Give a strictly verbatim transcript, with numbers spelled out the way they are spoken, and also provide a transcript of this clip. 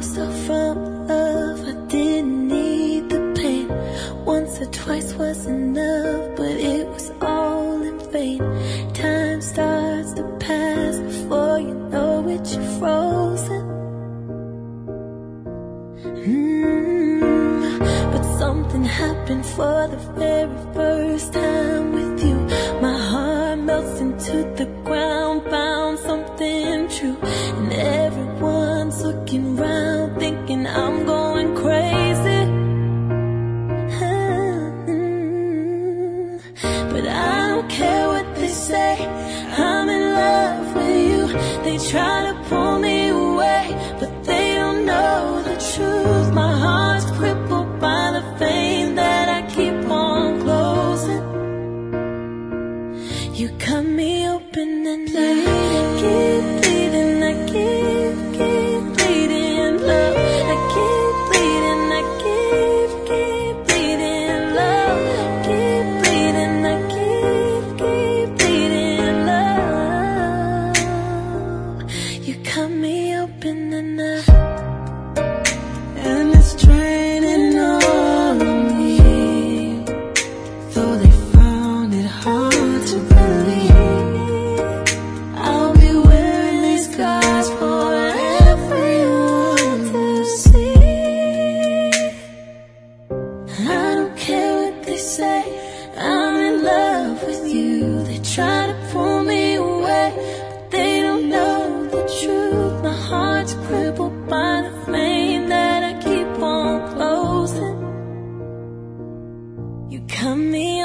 myself from love. I didn't need the pain. Once or twice was enough, but it was all in vain. Time starts to pass before you know it, you're frozen. mm, But something happened for the very first time with you. My heart melts into the ground, found something true. And everyone's looking round, thinking I'm going crazy. But I don't care what they say, I'm in love with you. They try to pull me away, but they don't know the truth. My heart's crippled by the vein that I keep on closing. You cut me open and I keep bleeding, I keep, keep bleeding, love. I keep bleeding, I keep, keep bleeding, love. Keep bleeding, I keep, keep bleeding, love. You cut me open and I, and it's draining on me. Though they found it hard to believe, I'll be wearing these scars for everyone to see. I don't care what they say, I'm in love with you. They try to pull me away, but they don't know the truth. My heart's crippled by the flame that I keep on closing. You cut me